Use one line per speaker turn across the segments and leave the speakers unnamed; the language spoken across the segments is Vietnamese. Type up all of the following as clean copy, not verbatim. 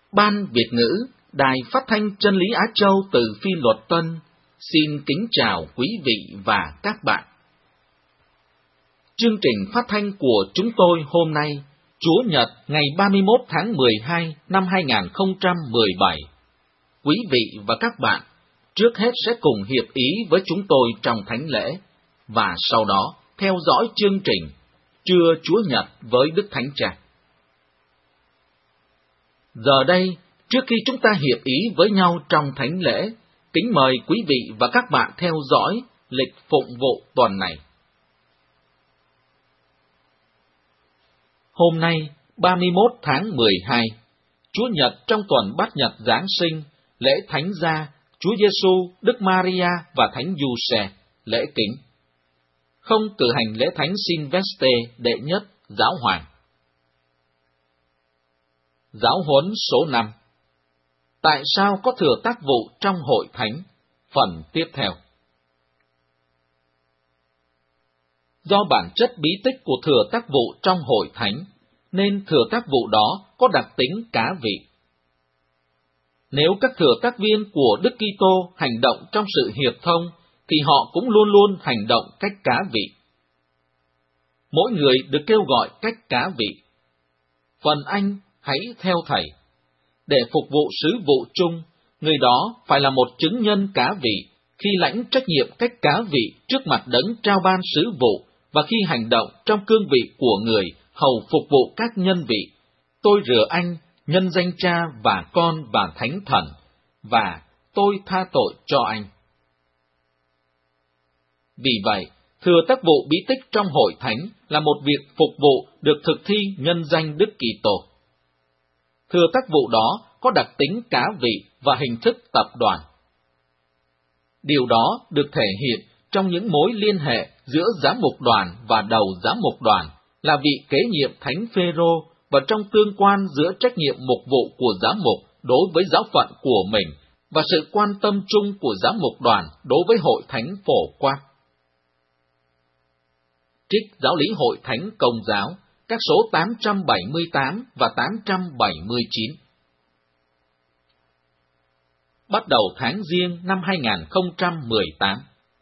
Ban Việt ngữ, Đài Phát thanh Chân lý Á Châu từ Phi Luật Tân, xin kính chào quý vị và các bạn. Chương trình phát thanh của chúng tôi hôm nay, Chúa Nhật ngày 31 tháng 12 năm 2017. Quý vị và các bạn trước hết sẽ cùng hiệp ý với chúng tôi trong thánh lễ, và sau đó theo dõi chương trình Trưa Chúa Nhật với Đức Thánh Cha. Giờ đây, trước khi chúng ta hiệp ý với nhau trong thánh lễ, kính mời quý vị và các bạn theo dõi lịch phụng vụ tuần này. Hôm nay, 31 tháng 12, Chúa Nhật trong tuần Bát Nhật Giáng sinh, lễ Thánh Gia, Chúa Giêsu, Đức Maria và Thánh Giuse, lễ kính. Không cử hành lễ Thánh Silvestre đệ nhất, Giáo hoàng. Giáo huấn số 5. Tại sao có thừa tác vụ trong hội thánh? Phần tiếp theo. Do bản chất bí tích của thừa tác vụ trong hội thánh, nên thừa tác vụ đó có đặc tính cá vị. Nếu các thừa tác viên của Đức Kitô hành động trong sự hiệp thông, thì họ cũng luôn luôn hành động cách cá vị. Mỗi người được kêu gọi cách cá vị. Phần anh hãy theo thầy. Để phục vụ sứ vụ chung, người đó phải là một chứng nhân cá vị, khi lãnh trách nhiệm cách cá vị trước mặt đấng trao ban sứ vụ, và khi hành động trong cương vị của người hầu phục vụ các nhân vị. Tôi rửa anh, nhân danh Cha và Con và Thánh Thần, và tôi tha tội cho anh. Vì vậy, thừa tác vụ bí tích trong hội thánh là một việc phục vụ được thực thi nhân danh Đức Kitô. Thừa tác vụ đó có đặc tính cá vị và hình thức tập đoàn. Điều đó được thể hiện trong những mối liên hệ giữa giám mục đoàn và đầu giám mục đoàn là vị kế nhiệm Thánh Phêrô, và trong tương quan giữa trách nhiệm mục vụ của giám mục đối với giáo phận của mình và sự quan tâm chung của giám mục đoàn đối với hội thánh phổ quát. Trích Giáo lý Hội Thánh Công giáo, các số 878 và 879. Bắt đầu tháng Giêng năm 2018.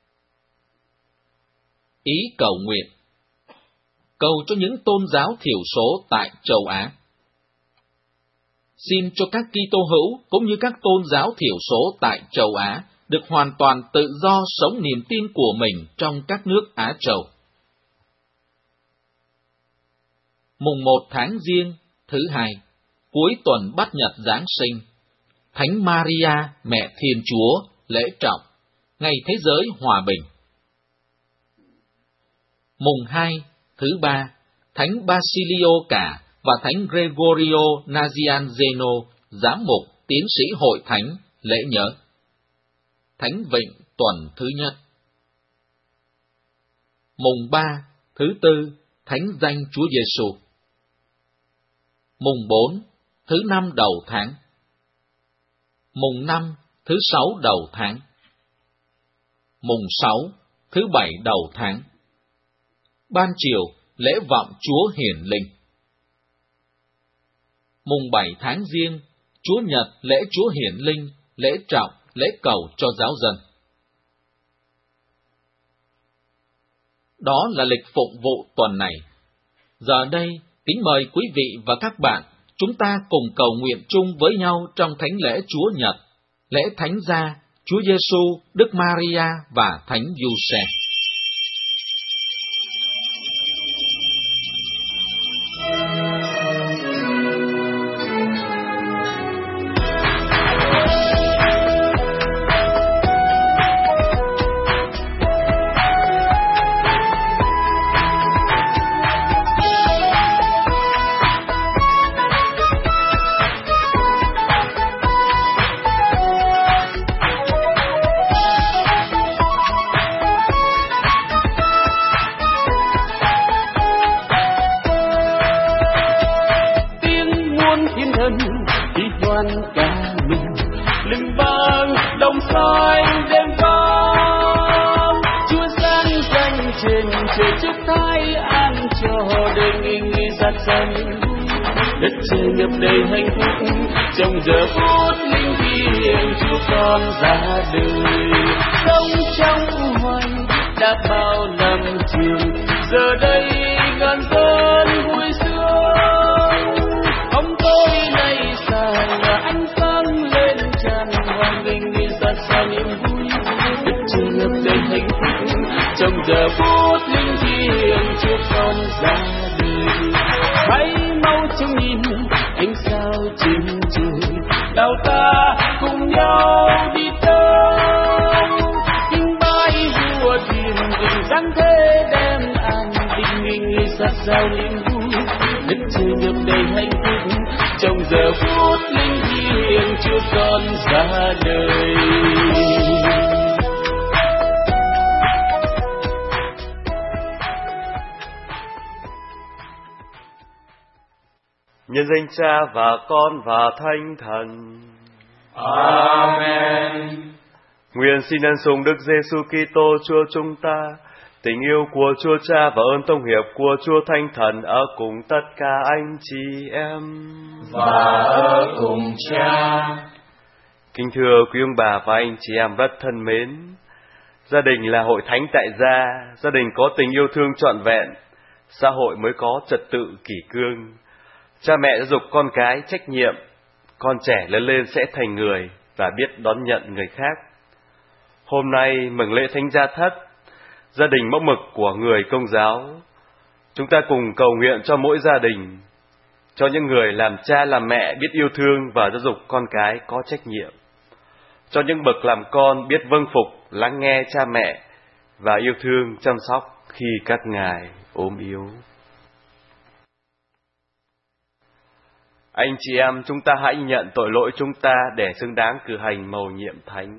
Ý cầu nguyện. Cầu cho những tôn giáo thiểu số tại châu Á. Xin cho các Kitô hữu cũng như các tôn giáo thiểu số tại châu Á được hoàn toàn tự do sống niềm tin của mình trong các nước Á Châu. Mùng 1 tháng Giêng, thứ hai, cuối tuần Bát Nhật Giáng sinh, Thánh Maria, Mẹ Thiên Chúa, lễ trọng, Ngày Thế giới Hòa bình. Mùng 2, thứ ba, Thánh Basilio Cả và Thánh Gregorio Nazianzeno, giám mục, tiến sĩ hội thánh, lễ nhớ. Thánh Vịnh tuần thứ nhất. Mùng 3, thứ tư, Thánh danh Chúa Giêsu. Mùng 4, thứ năm đầu tháng. Mùng 5, thứ 6 đầu tháng. Mùng 6, thứ 7 đầu tháng. Ban chiều, lễ vọng Chúa Hiển Linh. Mùng 7 tháng Giêng, Chúa Nhật, lễ Chúa Hiển Linh, lễ trọng, lễ cầu cho giáo dân. Đó là lịch phụng vụ tuần này. Giờ đây, kính mời quý vị và các bạn, chúng ta cùng cầu nguyện chung với nhau trong thánh lễ Chúa Nhật, lễ Thánh Gia, Chúa Giêsu, Đức Maria và Thánh Giuse.
Đất trời ngập đầy hạnh phúc, trong giờ phút linh thiêng Chúa con ra đời. Sống trong hoành đã bao năm trường, giờ đây ngàn cơn vui sướng. Ông tôi nay xa nhà anh sáng lên tràn hoàng bình đi ra xa niềm vui, đức trời ngập đầy hạnh phúc trong giờ phút linh thiêng Chúa con ra đời. Hãy mau chóng nhìn ánh sao trên trời, nào ta cùng nhau đi tới kinh bái vua thiên đình giáng thế đem an bình nghinh sát giao niềm vui, đức trời ngập đầy hạnh phúc trong giờ phút linh thiêng Chúa con ra đời.
Nhân danh Cha và Con và Thánh Thần.
Amen.
Nguyện xin ân sủng Đức Giêsu Kitô Chúa chúng ta, tình yêu của Chúa Cha và ơn thông hiệp của Chúa Thánh Thần ở cùng tất cả anh chị em
và ở cùng Cha.
Kính thưa quý ông bà và anh chị em rất thân mến, gia đình là hội thánh tại gia, gia đình có tình yêu thương trọn vẹn, xã hội mới có trật tự kỷ cương. Cha mẹ giáo dục con cái trách nhiệm, con trẻ lớn lên sẽ thành người và biết đón nhận người khác. Hôm nay mừng lễ Thánh Gia Thất, gia đình mẫu mực của người Công giáo. Chúng ta cùng cầu nguyện cho mỗi gia đình, cho những người làm cha làm mẹ biết yêu thương và giáo dục con cái có trách nhiệm, cho những bậc làm con biết vâng phục, lắng nghe cha mẹ và yêu thương chăm sóc khi các ngài ốm yếu. Anh chị em, chúng ta hãy nhận tội lỗi chúng ta để xứng đáng cử hành mầu nhiệm thánh.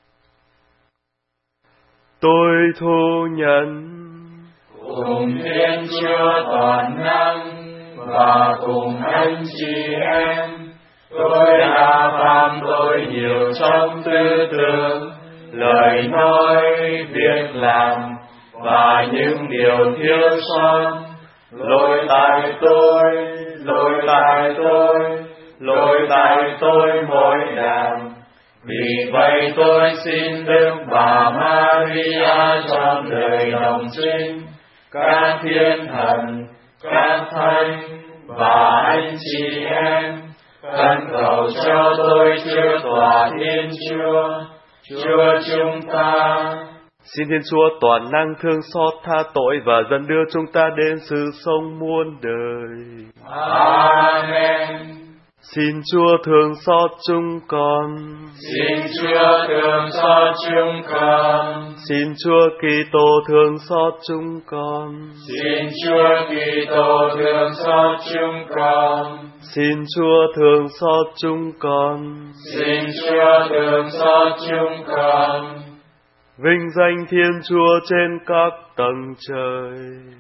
Tôi thú nhận
cùng Thiên Chúa toàn năng và cùng anh chị em, tôi đã phạm tội nhiều trong tư tưởng, lời nói, việc làm và những điều thiếu sót. Lỗi tại tôi, lỗi tại tôi mỗi đàn. Vì vậy tôi xin Đức Bà Maria trong đời đồng trinh, các thiên thần, các thánh và anh chị em, khẩn cầu cho tôi chưa tòa Thiên Chúa, Chúa chúng ta.
Xin Thiên Chúa toàn năng thương xót tha tội và dẫn đưa chúng ta đến sự sống muôn đời.
Amen.
Xin Chúa thương xót chúng con.
Xin Chúa thương xót chúng con.
Xin Chúa Kitô thương xót chúng con.
Xin Chúa Kitô thương xót chúng con.
Xin Chúa thương xót chúng con.
Xin Chúa thương xót chúng con.
Vinh danh Thiên Chúa trên các tầng trời.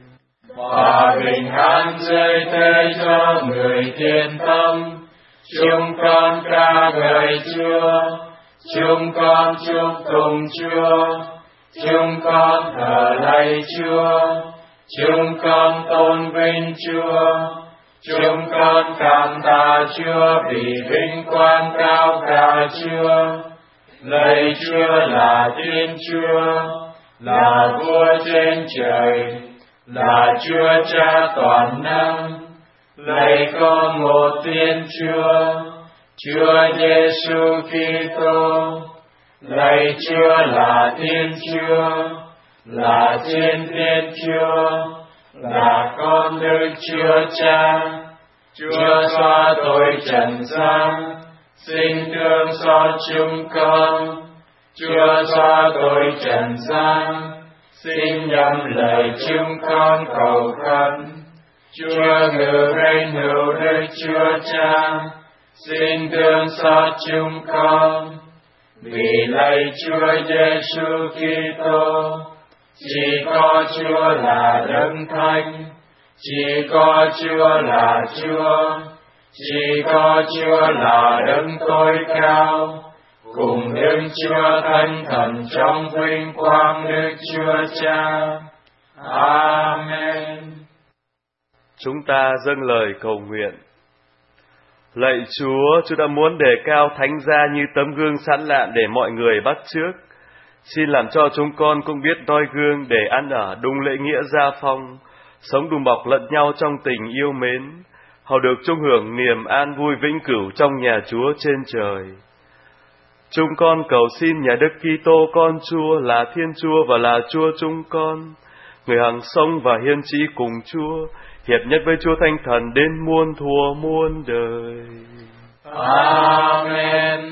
Hòa bình an rơi thế cho người thiện tâm. Chúng con ca ngợi Chúa, chúng con chúc tụng Chúa, chúng con thờ lạy Chúa, chúng con tôn vinh Chúa, chúng con cảm tạ Chúa vì vinh quang cao cả Chúa. Lạy Chúa là Thiên Chúa, là Vua trên trời, là Chúa Cha toàn năng. Lạy con một Thiên Chúa, Chúa Giêsu Kitô. Lạy Chúa là Thiên Chúa, là Thiên Thiên Chúa, là con Đức Chúa Cha. Chúa xóa tội trần gian, xin thương xót chúng con. Chúa xóa tội trần gian, xin nhậm lời chúng con cầu khẩn. Chúa ngự reign hữu Đức Chúa Cha, xin thương xót chúng con. Vì lạy Chúa Giêsu Kitô, chỉ có Chúa là Đấng Thánh, chỉ có Chúa là Chúa, chỉ có Chúa là Đấng tối cao, cùng Đức Chúa Thánh Thần trong vinh quang Đức Chúa Cha. Amen.
Chúng ta dâng lời cầu nguyện. Lạy Chúa, Chúa đã muốn đề cao Thánh Gia như tấm gương sán lạn để mọi người bắt chước. Xin làm cho chúng con cũng biết noi gương để ăn ở đúng lễ nghĩa gia phong, sống đùm bọc lẫn nhau trong tình yêu mến, hầu được chung hưởng niềm an vui vĩnh cửu trong nhà Chúa trên trời. Chúng con cầu xin nhà Đức Kitô con Chúa là Thiên Chúa và là Chúa chúng con, người hằng sống và hiên trị cùng Chúa, hiệp nhất với Chúa Thánh Thần đến muôn thuở muôn đời.
Amen.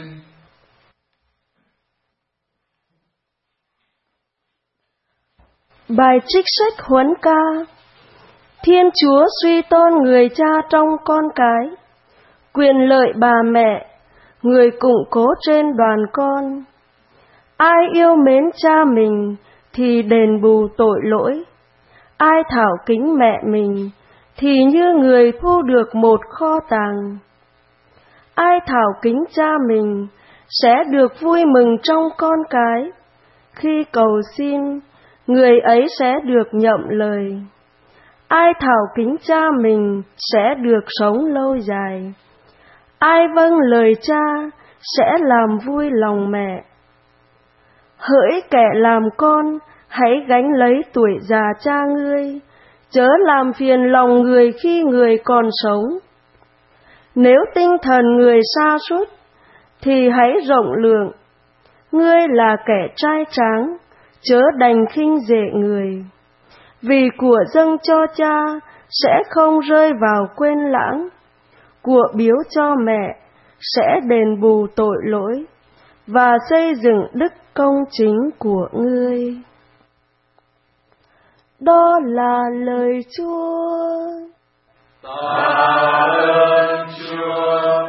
Bài trích sách Huấn Ca. Thiên Chúa suy tôn người cha trong con cái, quyền lợi bà mẹ, người củng cố trên đoàn con. Ai yêu mến cha mình thì đền bù tội lỗi, ai thảo kính mẹ mình thì như người thu được một kho tàng. Ai thảo kính cha mình sẽ được vui mừng trong con cái, khi cầu xin, người ấy sẽ được nhậm lời. Ai thảo kính cha mình sẽ được sống lâu dài. Ai vâng lời cha sẽ làm vui lòng mẹ. Hỡi kẻ làm con, hãy gánh lấy tuổi già cha ngươi, chớ làm phiền lòng người khi người còn sống. Nếu tinh thần người sa sút, thì hãy rộng lượng. Ngươi là kẻ trai tráng, chớ đành khinh dễ người. Vì của dâng cho cha sẽ không rơi vào quên lãng, của biếu cho mẹ sẽ đền bù tội lỗi và xây dựng đức công chính của ngươi. Đó là lời Chúa.
Tạ ơn Chúa.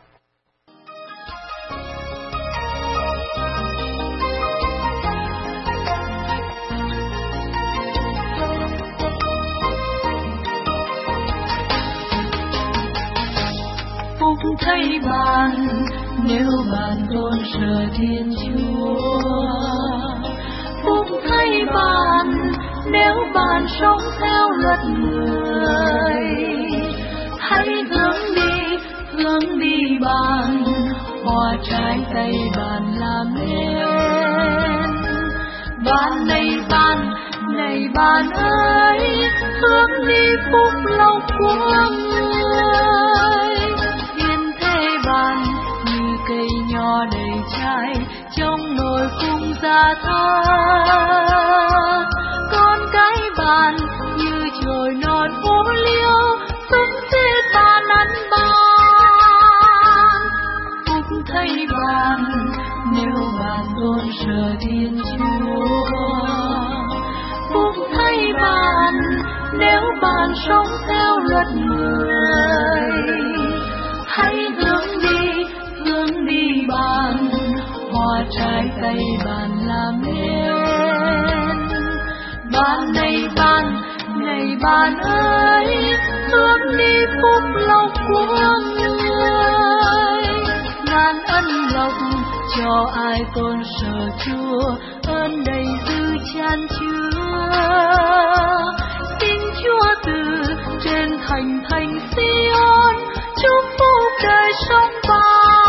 Phúc thay bạn nếu bạn tôn sợ Thiên Chúa. Phúc thay bạn nếu bạn sống theo luật người. Hãy hướng đi bạn, hoa trái cây bạn làm nên. Bạn này bạn ơi, hướng đi phúc lộc của người. Thiên thế bạn như cây nho đầy trái trong nồi cung gia thác. Con cái bạn như chồi non vô liêu, sống xếp bạn ăn ban. Phúc thay bạn nếu bạn tôn sợ Thiên Chúa. Phúc thay bạn nếu bạn sống theo luật người. Hãy hướng đi bạn, hoa trái cây bạn làm nên. Bạn này bạn ơi, hướng đi phúc lộc của người. Ngàn ân lộc cho ai tôn sợ Chúa, ơn đầy dư chan chứa. Xin Chúa từ trên thành Sion chúc phúc đời sống bạn.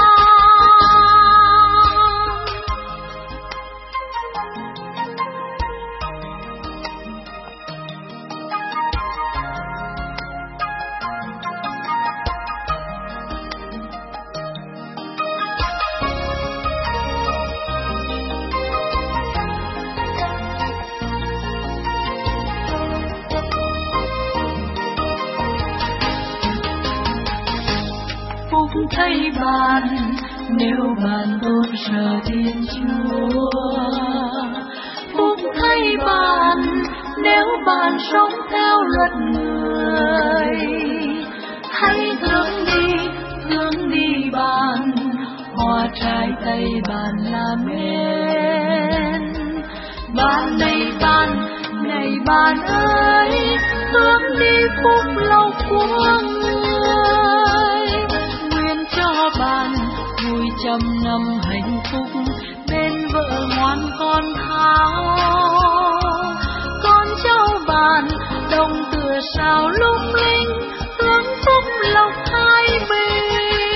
Phúc thay bạn nếu bạn tôn sợ Thiên Chúa. Phúc thay bạn nếu bạn sống theo luật người. Hãy hướng đi bạn, hoa trái cây bạn làm nên. Bạn này bạn ơi, hướng đi phúc lộc của người. Nguyện cho bạn vui trăm năm hạnh phúc bên vợ ngoan con tháo. Con cháu bạn đồng tựa sao lung linh, hướng phúc lộc hai bên.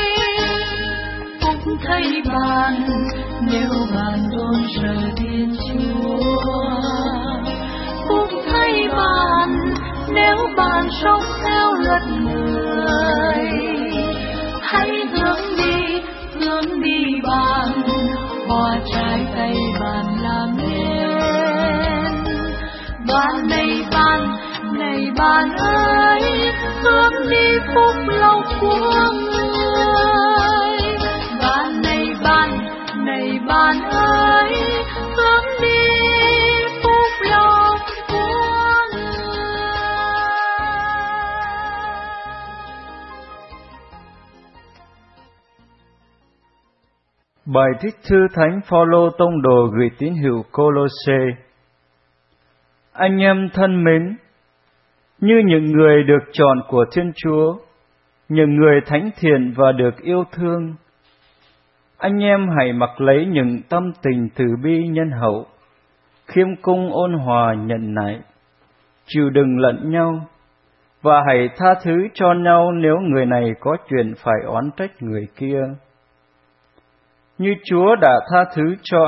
thay bạn nếu bạn tôn sợ Thiên Chúa. Phúc thay bạn nếu bạn sống theo luật người. Hãy hướng đi bạn, hoa trái cây bạn làm nên. Bạn này bạn ơi, hướng đi phúc lộc của người. Bạn này bạn ơi, hướng đi phúc lộc của người.
Bài trích thư Thánh Phaolô tông đồ gửi tín hữu Cô-lô-sê. Anh em thân mến, như những người được chọn của Thiên Chúa, những người thánh thiện và được yêu thương, anh em hãy mặc lấy những tâm tình từ bi nhân hậu, khiêm cung ôn hòa nhẫn nại, chịu đựng lẫn nhau, và hãy tha thứ cho nhau nếu người này có chuyện phải oán trách người kia. Như Chúa đã tha thứ cho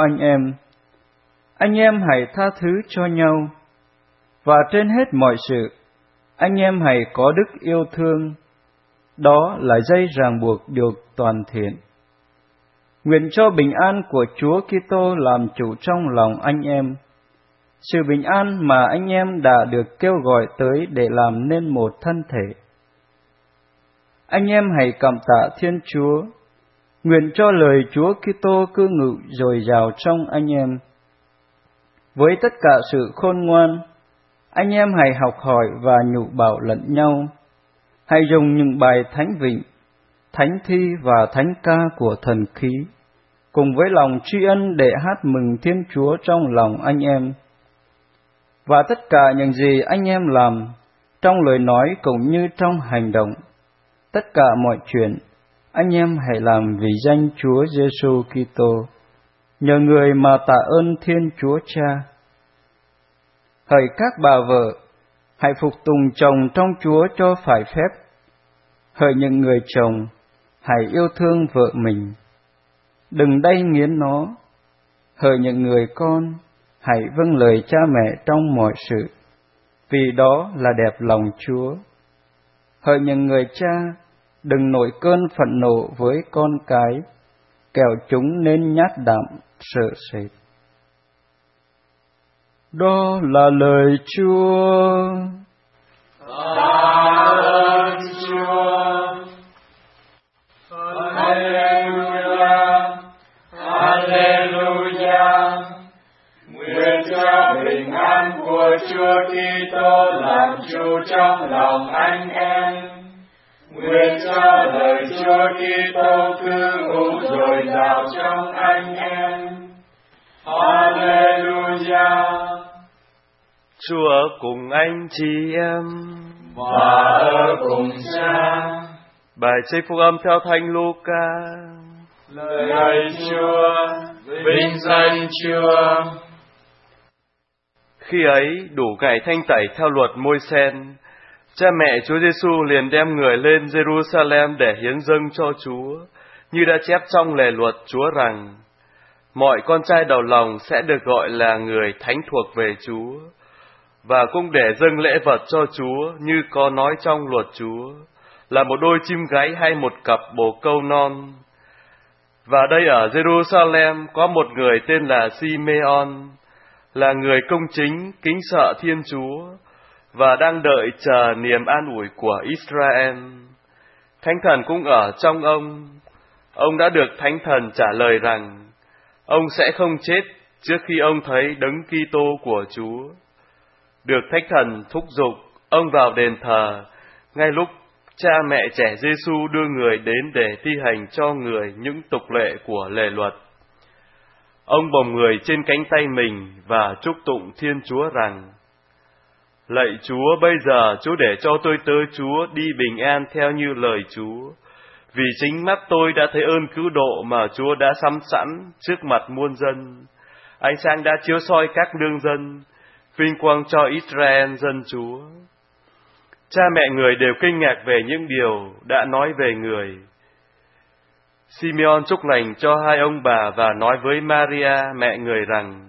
anh em hãy tha thứ cho nhau. Và trên hết mọi sự, anh em hãy có đức yêu thương, đó là dây ràng buộc điều toàn thiện. Nguyện cho bình an của Chúa Kitô làm chủ trong lòng anh em, sự bình an mà anh em đã được kêu gọi tới để làm nên một thân thể. Anh em hãy cảm tạ Thiên Chúa, nguyện cho lời Chúa Kitô cư ngụ dồi dào trong anh em. Với tất cả sự khôn ngoan, anh em hãy học hỏi và nhụ bảo lẫn nhau. Hãy dùng những bài thánh vịnh, thánh thi và thánh ca của thần khí, cùng với lòng tri ân để hát mừng Thiên Chúa trong lòng anh em. Và tất cả những gì anh em làm, trong lời nói cũng như trong hành động, tất cả mọi chuyện, anh em hãy làm vì danh Chúa Giêsu Kitô, nhờ người mà tạ ơn Thiên Chúa Cha. Hỡi các bà vợ, hãy phục tùng chồng trong Chúa cho phải phép. Hỡi những người chồng, hãy yêu thương vợ mình, đừng đay nghiến nó. Hỡi những người con, hãy vâng lời cha mẹ trong mọi sự, vì đó là đẹp lòng Chúa. Hỡi những người cha, đừng nổi cơn phẫn nộ với con cái, kẻo chúng nên nhát đạm sợ sệt. Đó là lời Chúa.
Tạ ơn Chúa. Hallelujah, Hallelujah. Nguyện cho bình an của Chúa Kitô làm chủ trong lòng anh em. Nguyện cho lời Chúa Kitô cư ngụ dồi dào trong anh em. Hallelujah.
Chúa ở cùng anh chị em
và ở cùng Cha.
Bài trích phúc âm theo Thánh Luca.
Lời Chúa, vinh danh Chúa.
Khi ấy đủ ngày thanh tẩy theo luật Môi-sen, cha mẹ Chúa Giêsu liền đem người lên Jerusalem để hiến dâng cho Chúa, như đã chép trong lề luật Chúa rằng: mọi con trai đầu lòng sẽ được gọi là người thánh thuộc về Chúa, và cũng để dâng lễ vật cho Chúa như có nói trong luật Chúa, là một đôi chim gáy hay một cặp bồ câu non. Và đây ở Jerusalem có một người tên là Simeon, là người công chính, kính sợ Thiên Chúa, và đang đợi chờ niềm an ủi của Israel. Thánh Thần cũng ở trong ông. Ông đã được Thánh Thần trả lời rằng ông sẽ không chết trước khi ông thấy Đấng Kitô của Chúa. Được Thánh Thần thúc giục, ông vào đền thờ, ngay lúc cha mẹ trẻ Giêsu đưa người đến để thi hành cho người những tục lệ của lề luật. Ông bồng người trên cánh tay mình và chúc tụng Thiên Chúa rằng: lạy Chúa, bây giờ Chúa để cho tôi tớ Chúa đi bình an theo như lời Chúa, vì chính mắt tôi đã thấy ơn cứu độ mà Chúa đã sắm sẵn trước mặt muôn dân. Ánh sáng đã chiếu soi các nương dân, vinh quang cho Israel dân Chúa. Cha mẹ người đều kinh ngạc về những điều đã nói về người. Simeon chúc lành cho hai ông bà và nói với Maria mẹ người rằng: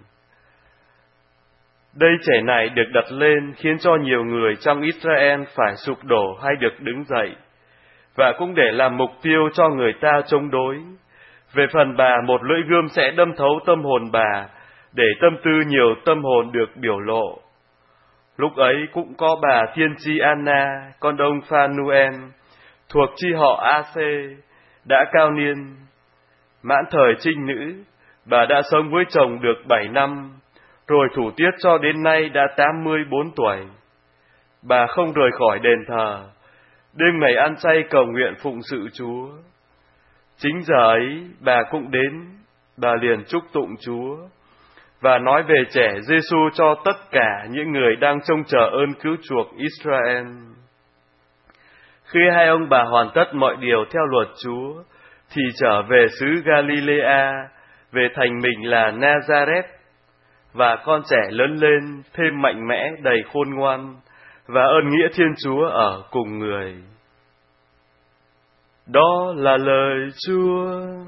đây trẻ này được đặt lên khiến cho nhiều người trong Israel phải sụp đổ hay được đứng dậy, và cũng để làm mục tiêu cho người ta chống đối. Về phần bà, một lưỡi gươm sẽ đâm thấu tâm hồn bà, để tâm tư nhiều tâm hồn được biểu lộ. Lúc ấy cũng có bà tiên tri Anna, con ông Phanuel, thuộc chi họ A-xê, đã cao niên. Mãn thời trinh nữ, bà đã sống với chồng được 7 năm, rồi thủ tiết cho đến nay đã 84 tuổi. Bà không rời khỏi đền thờ, đêm ngày ăn chay cầu nguyện phụng sự Chúa. Chính giờ ấy, bà cũng đến, bà liền chúc tụng Chúa, và nói về trẻ Giêsu cho tất cả những người đang trông chờ ơn cứu chuộc Israel. Khi hai ông bà hoàn tất mọi điều theo luật Chúa, thì trở về xứ Galilea, về thành mình là Nazareth, và con trẻ lớn lên thêm mạnh mẽ đầy khôn ngoan, và ơn nghĩa Thiên Chúa ở cùng người. Đó là lời Chúa.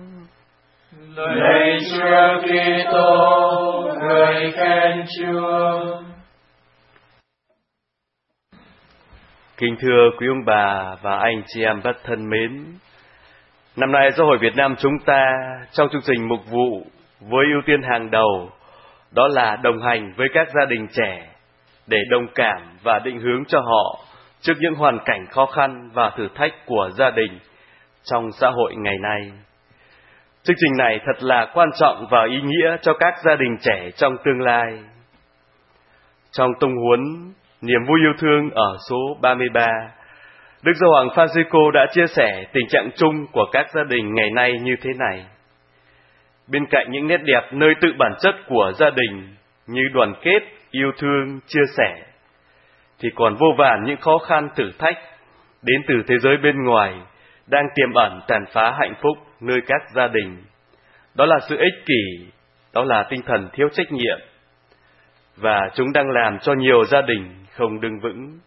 Lạy Chúa Kitô, ngợi khen Chúa.
Kính thưa quý ông bà và anh chị em rất thân mến, năm nay Giáo hội Việt Nam chúng ta trong chương trình mục vụ với ưu tiên hàng đầu đó là đồng hành với các gia đình trẻ để đồng cảm và định hướng cho họ trước những hoàn cảnh khó khăn và thử thách của gia đình trong xã hội ngày nay. Chương trình này thật là quan trọng và ý nghĩa cho các gia đình trẻ trong tương lai. Trong tông huấn Niềm vui yêu thương ở số 33, Đức Giáo hoàng Francisco đã chia sẻ tình trạng chung của các gia đình ngày nay như thế này. Bên cạnh những nét đẹp nơi tự bản chất của gia đình như đoàn kết, yêu thương, chia sẻ, thì còn vô vàn những khó khăn thử thách đến từ thế giới bên ngoài đang tiềm ẩn tàn phá hạnh phúc nơi các gia đình. Đó là sự ích kỷ, đó là tinh thần thiếu trách nhiệm, và chúng đang làm cho nhiều gia đình không đứng vững.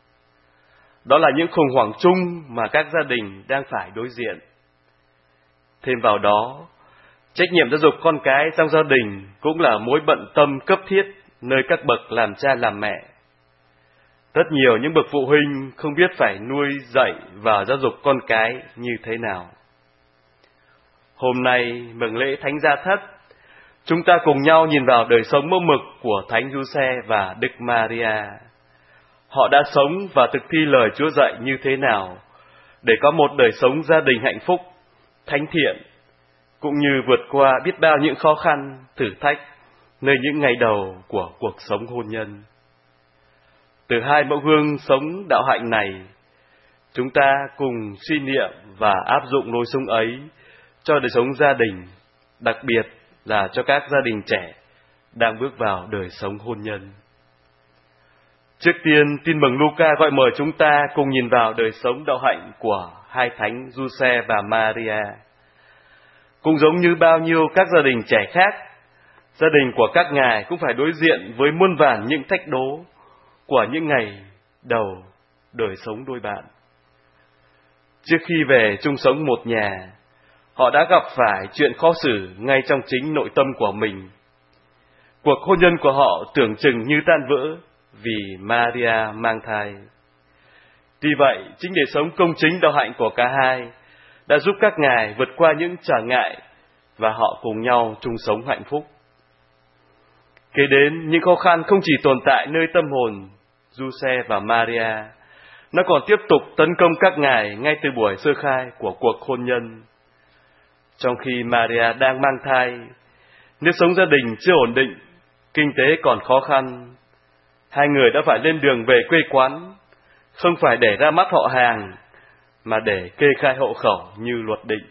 Đó là những khủng hoảng chung mà các gia đình đang phải đối diện. Thêm vào đó, trách nhiệm giáo dục con cái trong gia đình cũng là mối bận tâm cấp thiết nơi các bậc làm cha làm mẹ. Rất nhiều những bậc phụ huynh không biết phải nuôi dạy và giáo dục con cái như thế nào. Hôm nay mừng lễ Thánh Gia Thất, chúng ta cùng nhau nhìn vào đời sống mẫu mực của Thánh Giuse và Đức Maria. Họ đã sống và thực thi lời Chúa dạy như thế nào để có một đời sống gia đình hạnh phúc, thánh thiện, cũng như vượt qua biết bao những khó khăn, thử thách nơi những ngày đầu của cuộc sống hôn nhân. Từ hai mẫu gương sống đạo hạnh này, chúng ta cùng suy niệm và áp dụng lối sống ấy cho đời sống gia đình, đặc biệt là cho các gia đình trẻ đang bước vào đời sống hôn nhân. Trước tiên, Tin mừng Luca gọi mời chúng ta cùng nhìn vào đời sống đạo hạnh của hai thánh Giuse và Maria. Cũng giống như bao nhiêu các gia đình trẻ khác, gia đình của các ngài cũng phải đối diện với muôn vàn những thách đố của những ngày đầu đời sống đôi bạn. Trước khi về chung sống một nhà, họ đã gặp phải chuyện khó xử ngay trong chính nội tâm của mình. Cuộc hôn nhân của họ tưởng chừng như tan vỡ vì Maria mang thai. Tuy vậy, chính đời sống công chính đạo hạnh của cả hai đã giúp các ngài vượt qua những trở ngại và họ cùng nhau chung sống hạnh phúc. Kế đến, những khó khăn không chỉ tồn tại nơi tâm hồn Giuse và Maria, nó còn tiếp tục tấn công các ngài ngay từ buổi sơ khai của cuộc hôn nhân. Trong khi Maria đang mang thai, nếp sống gia đình chưa ổn định, kinh tế còn khó khăn, hai người đã phải lên đường về quê quán, không phải để ra mắt họ hàng, mà để kê khai hộ khẩu như luật định.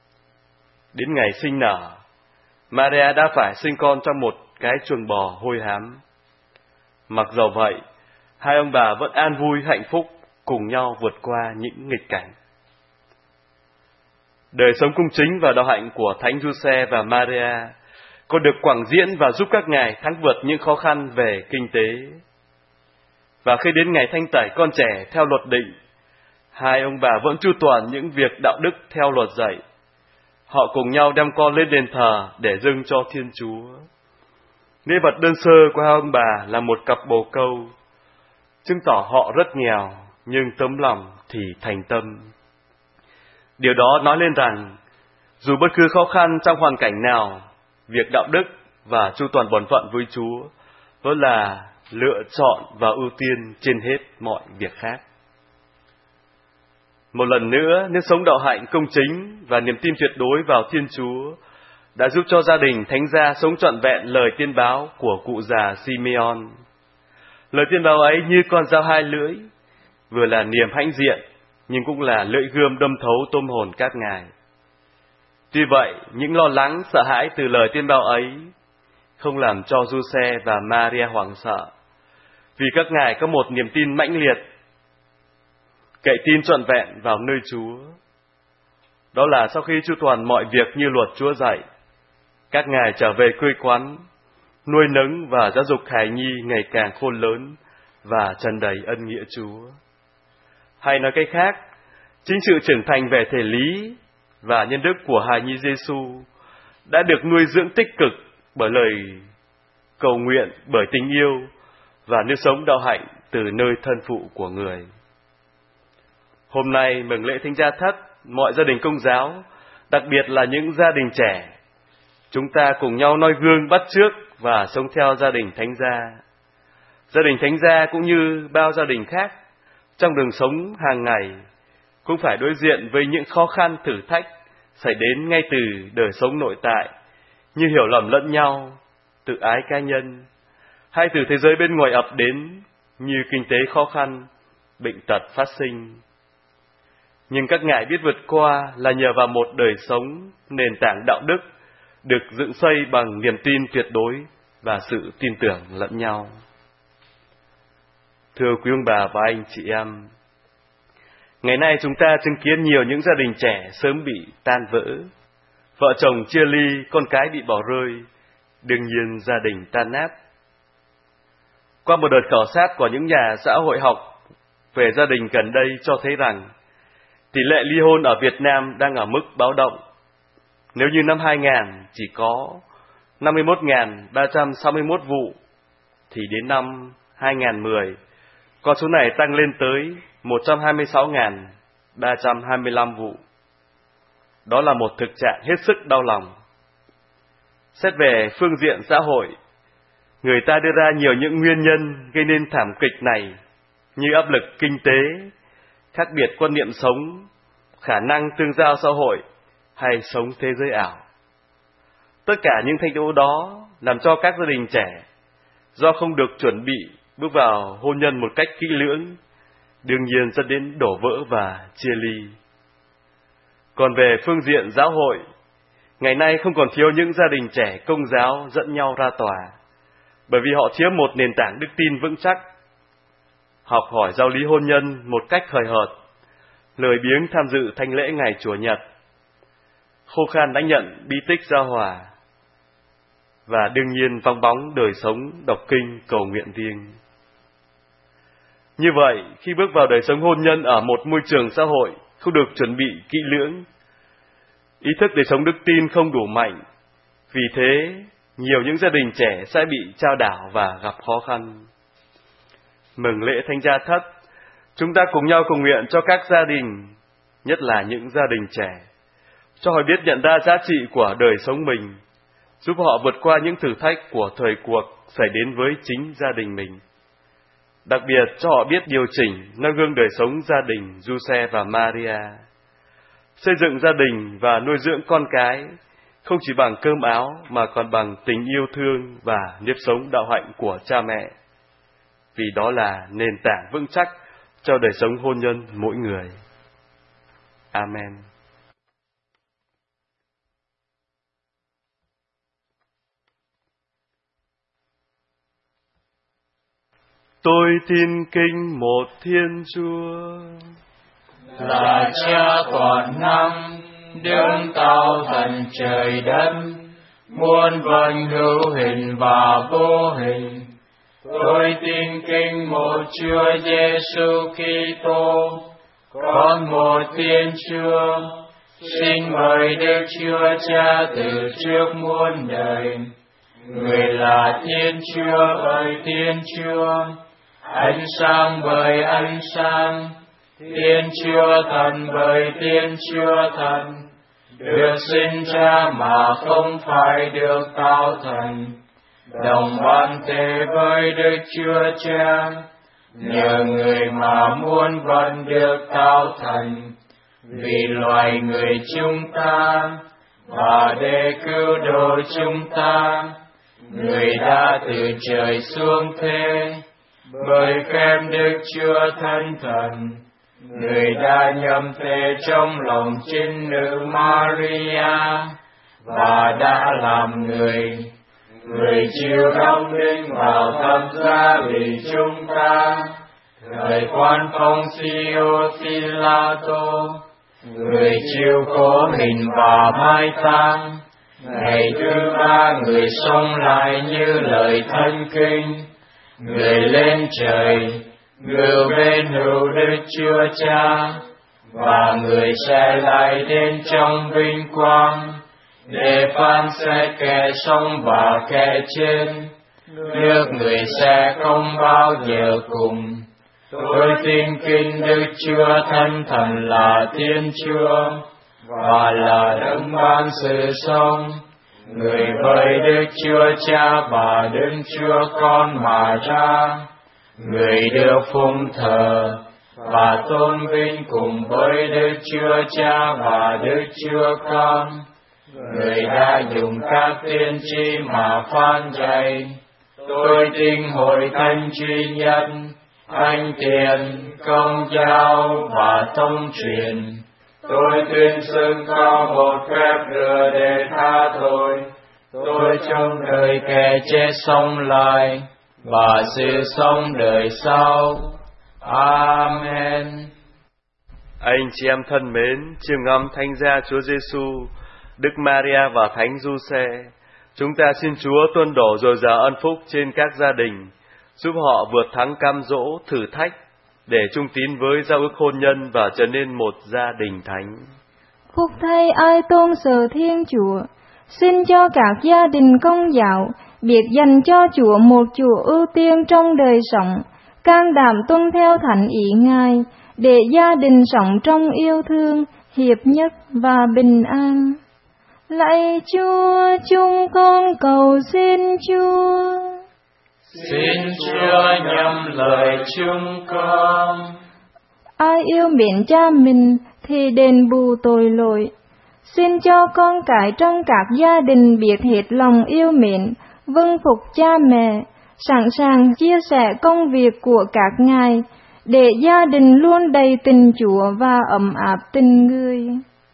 Đến ngày sinh nở, Maria đã phải sinh con trong một cái chuồng bò hôi hám. Mặc dầu vậy, hai ông bà vẫn an vui hạnh phúc cùng nhau vượt qua những nghịch cảnh. Đời sống cung chính và đạo hạnh của Thánh Giuse và Maria còn được quảng diễn và giúp các ngài thắng vượt những khó khăn về kinh tế. Và khi đến ngày thanh tẩy con trẻ theo luật định, hai ông bà vẫn chu toàn những việc đạo đức theo luật dạy, họ cùng nhau đem con lên đền thờ để dâng cho Thiên Chúa. Lễ vật đơn sơ của hai ông bà là một cặp bồ câu, chứng tỏ họ rất nghèo, nhưng tấm lòng thì thành tâm. Điều đó nói lên rằng, dù bất cứ khó khăn trong hoàn cảnh nào, việc đạo đức và chu toàn bổn phận với Chúa vẫn là lựa chọn và ưu tiên trên hết mọi việc khác. Một lần nữa, nếp sống đạo hạnh công chính và niềm tin tuyệt đối vào Thiên Chúa đã giúp cho gia đình thánh gia sống trọn vẹn lời tiên báo của cụ già Simeon. Lời tiên báo ấy như con dao hai lưỡi, vừa là niềm hãnh diện, nhưng cũng là lưỡi gươm đâm thấu tâm hồn các ngài. Tuy vậy, những lo lắng, sợ hãi từ lời tiên báo ấy không làm cho Giuse và Maria hoảng sợ, vì các ngài có một niềm tin mãnh liệt, cậy tin trọn vẹn vào nơi Chúa. Đó là sau khi chu toàn mọi việc như luật Chúa dạy, các ngài trở về quê quán, nuôi nấng và giáo dục hài nhi ngày càng khôn lớn và tràn đầy ân nghĩa Chúa. Hay nói cách khác, chính sự trưởng thành về thể lý và nhân đức của hài nhi Giêsu đã được nuôi dưỡng tích cực bởi lời cầu nguyện, bởi tình yêu và nếp sống đạo hạnh từ nơi thân phụ của người. Hôm nay mừng lễ Thánh Gia Thất, mọi gia đình Công giáo, đặc biệt là những gia đình trẻ, chúng ta cùng nhau noi gương bắt chước và sống theo gia đình Thánh Gia. Gia đình Thánh Gia cũng như bao gia đình khác, trong đường sống hàng ngày cũng phải đối diện với những khó khăn thử thách xảy đến ngay từ đời sống nội tại, như hiểu lầm lẫn nhau, tự ái cá nhân, hay từ thế giới bên ngoài ập đến như kinh tế khó khăn, bệnh tật phát sinh. Nhưng các ngài biết vượt qua là nhờ vào một đời sống nền tảng đạo đức được dựng xây bằng niềm tin tuyệt đối và sự tin tưởng lẫn nhau. Thưa quý ông bà và anh chị em, ngày nay chúng ta chứng kiến nhiều những gia đình trẻ sớm bị tan vỡ, vợ chồng chia ly, con cái bị bỏ rơi, đương nhiên gia đình tan nát. Qua một đợt khảo sát của những nhà xã hội học về gia đình gần đây cho thấy rằng tỷ lệ ly hôn ở Việt Nam đang ở mức báo động. Nếu như năm 2000 chỉ có 51.361 vụ, thì đến năm 2010, con số này tăng lên tới 126.325 vụ. Đó là một thực trạng hết sức đau lòng. Xét về phương diện xã hội, người ta đưa ra nhiều những nguyên nhân gây nên thảm kịch này, như áp lực kinh tế, khác biệt quan niệm sống, khả năng tương giao xã hội hay sống thế giới ảo. Tất cả những thành tố đó làm cho các gia đình trẻ do không được chuẩn bị bước vào hôn nhân một cách kỹ lưỡng, đương nhiên dẫn đến đổ vỡ và chia ly. Còn về phương diện giáo hội, ngày nay không còn thiếu những gia đình trẻ Công giáo dẫn nhau ra tòa, bởi vì họ thiếu một nền tảng đức tin vững chắc, học hỏi giáo lý hôn nhân một cách hời hợt, lười biếng tham dự thánh lễ ngày Chủ nhật, khô khan đánh nhận bí tích giao hòa, và đương nhiên vắng bóng đời sống đọc kinh cầu nguyện riêng. Như vậy, khi bước vào đời sống hôn nhân ở một môi trường xã hội không được chuẩn bị kỹ lưỡng, ý thức đời sống đức tin không đủ mạnh, vì thế nhiều những gia đình trẻ sẽ bị chao đảo và gặp khó khăn. Mừng lễ Thánh Gia Thất, chúng ta cùng nhau cầu nguyện cho các gia đình, nhất là những gia đình trẻ, cho họ biết nhận ra giá trị của đời sống mình, giúp họ vượt qua những thử thách của thời cuộc xảy đến với chính gia đình mình. Đặc biệt cho họ biết điều chỉnh, noi gương đời sống gia đình Giuse và Maria. Xây dựng gia đình và nuôi dưỡng con cái không chỉ bằng cơm áo mà còn bằng tình yêu thương và nếp sống đạo hạnh của cha mẹ, vì đó là nền tảng vững chắc cho đời sống hôn nhân mỗi người. Amen. Tôi tin kính một Thiên Chúa,
là Cha toàn năng, đấng tạo thành trời đất, muôn vật hữu hình và vô hình. Tôi tin kính một Chúa Giêsu Kitô, con một Thiên Chúa, Xin mời Đức Chúa Cha từ trước muôn đời. Người là Thiên Chúa ơi Thiên Chúa, ánh sáng bởi ánh sáng, Thiên Chúa Thần bởi Thiên Chúa Thần, được sinh ra mà không phải được tạo thành, đồng ban thế với Đức Chúa Cha, nhờ người mà muôn vật được tạo thành, vì loài người chúng ta, và để cứu độ chúng ta, người đã từ trời xuống thế, bởi phép Đức Chúa Thánh Thần, người đã nhậm thể trong lòng trinh nữ Maria, và đã làm người. Người chịu đóng đinh vào thập giá vì chúng ta, thời quan Phong Siêu Pilato, người chịu khổ hình và mai táng. Ngày thứ ba người sống lại như lời Thánh Kinh, người lên trời, ngự bên hữu Đức Chúa Cha, và người sẽ lại đến trong vinh quang, để phán xét kẻ sống và kẻ chết. Nước người sẽ không bao giờ cùng. Tôi tin kính Đức Chúa Thánh Thần là Thiên Chúa, và là đấng ban sự sống, người với Đức Chúa Cha và Đức Chúa Con mà ra, người được phụng thờ và tôn vinh cùng với Đức Chúa Cha và Đức Chúa Con. Người đã dùng các tiên tri mà phán dạy. Tôi tin hội thánh duy nhất, thánh thiện, công giáo và thông truyền. Tôi tuyên xưng có một phép rửa để tha tội. Tôi trong đời kẻ chết sống lại, và sự sống đời sau. Amen.
Anh chị em thân mến, chiêm ngắm Thánh Gia Chúa Giêsu, Đức Maria và Thánh Giuse, chúng ta xin Chúa tuôn đổ dồi dào ân phúc trên các gia đình, giúp họ vượt thắng cam dỗ, thử thách, để chung tín với giao ước hôn nhân và trở nên một gia đình thánh.
Phúc thay ai tôn sợ Thiên Chúa. Xin cho các gia đình Công giáo biết dành cho Chúa một Chúa ưu tiên trong đời sống, can đảm tuân theo thánh ý Ngài, để gia đình sống trong yêu thương, hiệp nhất và bình an. Lạy Chúa, chúng con cầu xin Chúa.
Xin Chúa nhắm lời chúng con.
Ai yêu mến cha mình thì đền bù tội lỗi. Xin cho con cái trong các gia đình biết hết lòng yêu mến, vâng phục cha mẹ, sẵn sàng chia sẻ công việc của các ngài, để gia đình luôn đầy tình Chúa và ấm áp tình người.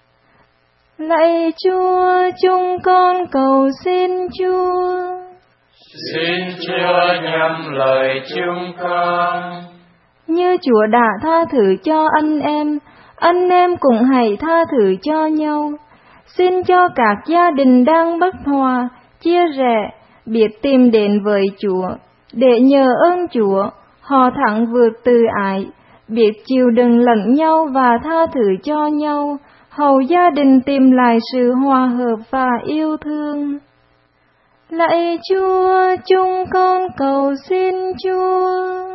Lạy Chúa, chúng con cầu xin Chúa.
Xin Chúa nhắm lời chúng con.
Như Chúa đã tha thứ cho anh em cũng hãy tha thứ cho nhau. Xin cho các gia đình đang bất hòa, chia rẽ, biết tìm đến với Chúa, để nhờ ơn Chúa, họ thẳng vượt từ ái, biết chịu đựng lẫn nhau và tha thứ cho nhau, hầu gia đình tìm lại sự hòa hợp và yêu thương. Lạy Chúa, chúng con cầu xin Chúa.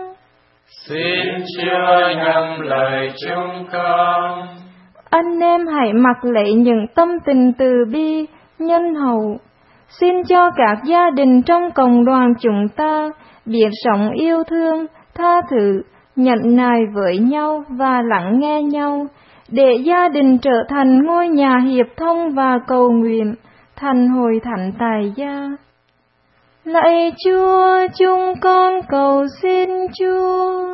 Xin Chúa nhắm lời chúng con.
Anh em hãy mặc lấy những tâm tình từ bi, nhân hậu. Xin cho các gia đình trong cộng đoàn chúng ta biết sống yêu thương, tha thứ, nhận nài với nhau và lắng nghe nhau, để gia đình trở thành ngôi nhà hiệp thông và cầu nguyện, thành hội thánh tại gia. Lạy Chúa, chúng con cầu xin Chúa.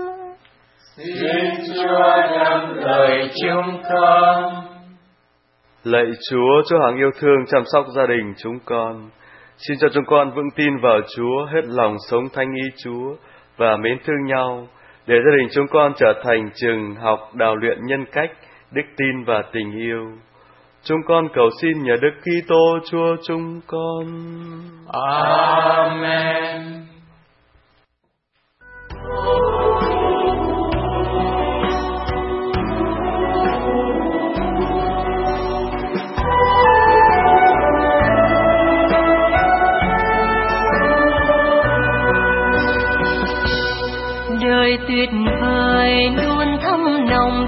Xin Chúa nhắm lời chúng con.
Lạy Chúa hằng yêu thương chăm sóc gia đình chúng con. Xin cho chúng con vững tin vào Chúa, hết lòng sống thanh ý Chúa và mến thương nhau, để gia đình chúng con trở thành trường học đào luyện nhân cách, đức tin và tình yêu. Chúng con cầu xin nhờ Đức Kitô Chúa chúng con.
Amen.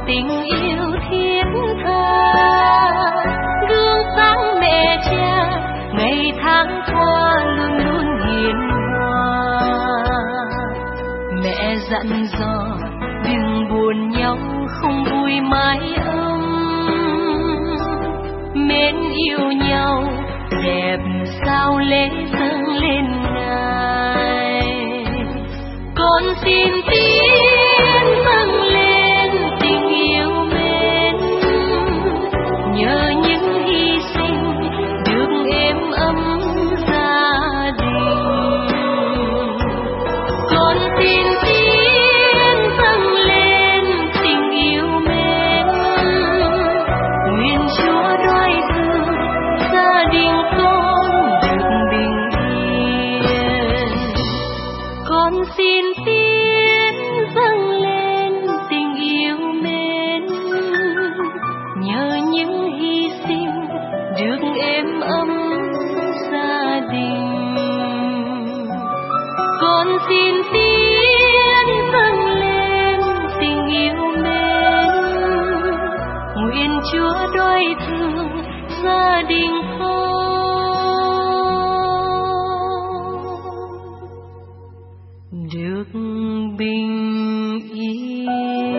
tình yêu thiết tha, gương sáng mẹ cha ngày tháng qua luôn luôn hiền hòa. Mẹ dặn dò đừng buồn nhau, không vui mãi ấm, mến yêu nhau đẹp sao lễ dâng lên ngài. Con xin tiến dâng lên tình yêu mến, nhờ những hy sinh được êm ấm gia đình. Con xin tiến dâng lên tình yêu mến, nguyện Chúa đoái thương gia đình con được bình yên. Con xin tiến dâng lên tình yêu mến, nhờ những hy sinh được êm ấm gia đình. Con xin tiến dâng lên tình yêu mến, nguyện Chúa đoái thương gia đình con được bình yên.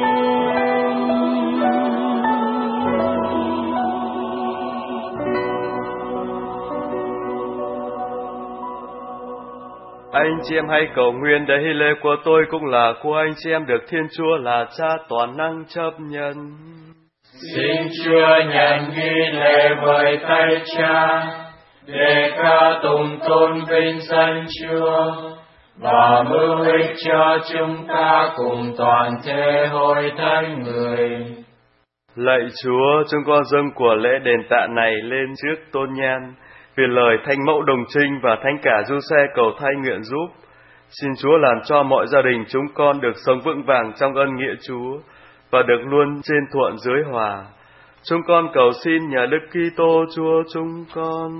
Anh chị em hãy cầu nguyện để hy lễ của tôi cũng là của anh chị em được Thiên Chúa là Cha toàn năng chấp nhận.
Xin Chúa nhận ghi lễ bởi tay Cha, để ca tụng tôn vinh danh Chúa, và mưu ích cho chúng ta cùng toàn thể hội thánh người.
Lạy Chúa, chúng con dâng của lễ đền tạ này lên trước tôn nhan, vì lời Thánh Mẫu Đồng Trinh và Thánh Cả Giuse cầu thay nguyện giúp. Xin Chúa làm cho mọi gia đình chúng con được sống vững vàng trong ân nghĩa Chúa, và được luôn trên thuận dưới hòa. Chúng con cầu xin nhờ Đức Kitô Chúa chúng con.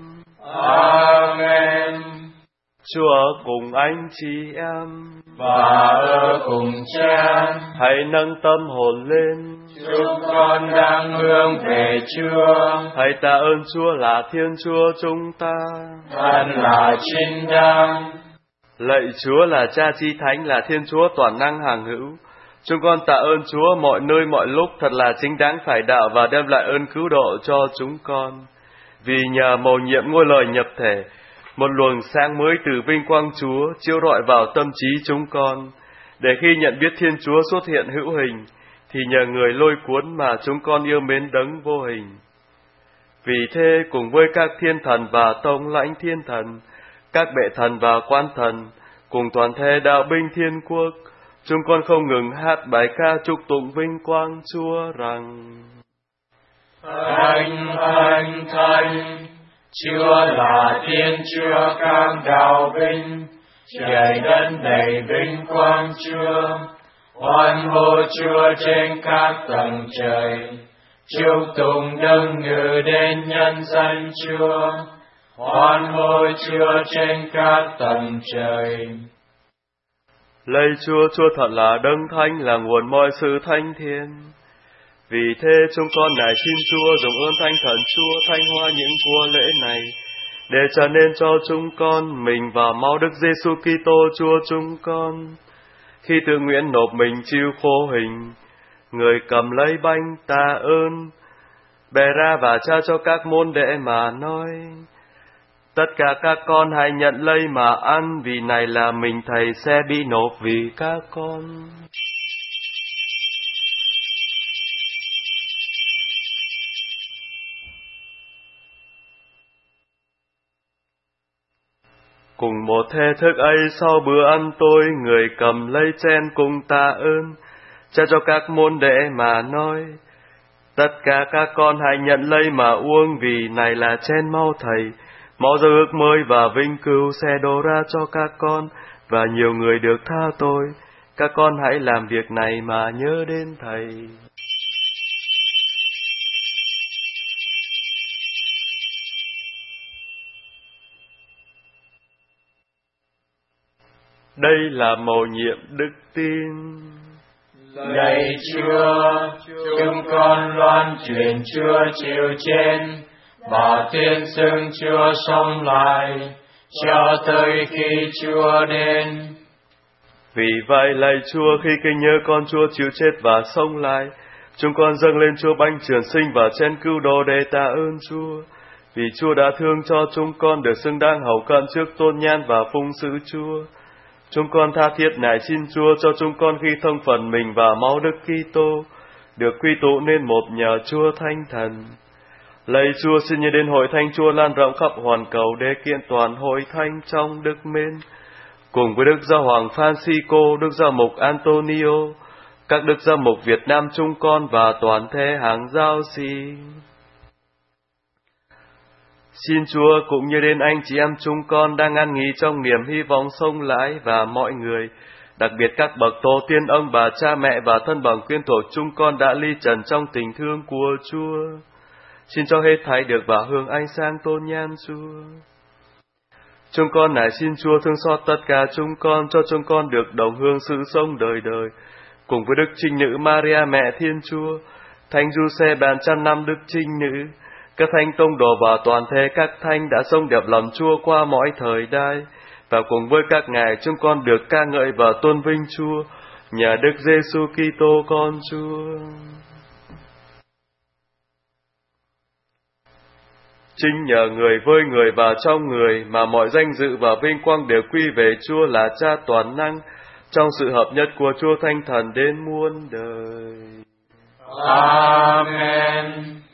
Amen.
Chúa ở cùng anh chị em,
và ở cùng Cha.
Hãy nâng tâm hồn lên.
Chúng con đang hướng về Chúa.
Hãy tạ ơn Chúa là Thiên Chúa chúng ta.
Thần là chính đáng.
Lạy Chúa là Cha Chi Thánh, là Thiên Chúa toàn năng hằng hữu. Chúng con tạ ơn Chúa mọi nơi mọi lúc thật là chính đáng phải đạo và đem lại ơn cứu độ cho chúng con. Vì nhờ mầu nhiệm ngôi lời nhập thể, một luồng sáng mới từ vinh quang Chúa chiếu rọi vào tâm trí chúng con, để khi nhận biết Thiên Chúa xuất hiện hữu hình, thì nhờ người lôi cuốn mà chúng con yêu mến đấng vô hình. Vì thế cùng với các thiên thần và tông lãnh thiên thần, các bệ thần và quan thần, cùng toàn thể đạo binh thiên quốc, chúng con không ngừng hát bài ca chúc tụng vinh quang Chúa rằng:
Thánh, thánh, thánh, Chúa là Thiên Chúa các đạo binh, trời đất đầy vinh quang Chúa. Hoan hô Chúa trên các tầng trời, chúc tụng đấng ngự đến nhân danh Chúa. Hoan hô Chúa trên các tầng trời.
Lạy Chúa, Chúa thật là đấng thánh, là nguồn mọi sự thánh thiên. Vì thế chúng con nài xin Chúa dùng ơn Thánh Thần Chúa thanh hóa những của lễ này, để trở nên cho chúng con mình và máu Đức Giêsu Kitô Chúa chúng con. Khi tự nguyện nộp mình chịu khổ hình, người cầm lấy bánh tạ ơn, bẻ ra và trao cho các môn đệ mà nói: tất cả các con hãy nhận lấy mà ăn, vì này là mình Thầy sẽ bị nộp vì các con. Cùng một thế thức ấy, sau bữa ăn tối, người cầm lấy chén cùng tạ ơn, trao cho các môn đệ mà nói: tất cả các con hãy nhận lấy mà uống, vì này là chén máu Thầy, máu giao ước mới và vinh cửu sẽ đổ ra cho các con, và nhiều người được tha tội. Các con hãy làm việc này mà nhớ đến Thầy. Đây là mầu nhiệm đức tin.
Lạy Chúa, chúng con loan truyền Chúa chịu chết và tuyên xưng Chúa sống lại cho tới khi Chúa đến.
Vì vậy lạy Chúa, khi kinh nhớ con Chúa chịu chết và sống lại, chúng con dâng lên Chúa bánh trường sinh và chén cứu độ để tạ ơn Chúa. Vì Chúa đã thương cho chúng con được xứng đáng hầu cận trước tôn nhan và phụng sự Chúa. Chúng con tha thiết nài xin Chúa cho chúng con khi thông phần mình và máu Đức Kitô được quy tụ nên một nhờ Chúa Thánh Thần. Lạy Chúa, xin nhớ đến hội thánh Chúa lan rộng khắp hoàn cầu để kiện toàn hội thánh trong đức mến, cùng với Đức Giáo Hoàng Francisco, Đức Giáo mục Antonio, các Đức Giáo mục Việt Nam chúng con và toàn thể hàng giáo sĩ. Xin Chúa cũng như đến anh chị em chúng con đang an nghỉ trong niềm hy vọng sống lại và mọi người, đặc biệt các bậc tổ tiên, ông bà, cha mẹ và thân bằng quyến thuộc chúng con đã ly trần trong tình thương của Chúa. Xin cho hết thảy được vào hương ánh sáng tôn nhan Chúa. Chúng con nài xin Chúa thương xót tất cả chúng con, cho chúng con được đồng hương sự sống đời đời, cùng với Đức Trinh Nữ Maria Mẹ Thiên Chúa, Thánh Giuse bàn trăm năm Đức Trinh Nữ, các thánh tông đồ và toàn thể các thánh đã sống đẹp lòng Chúa qua mọi thời đại, và cùng với các ngài chúng con được ca ngợi và tôn vinh Chúa nhờ Đức Giêsu Kitô con Chúa. Chính nhờ người với người và trong người mà mọi danh dự và vinh quang đều quy về Chúa là Cha toàn năng, trong sự hợp nhất của Chúa Thánh Thần đến muôn đời.
Amen.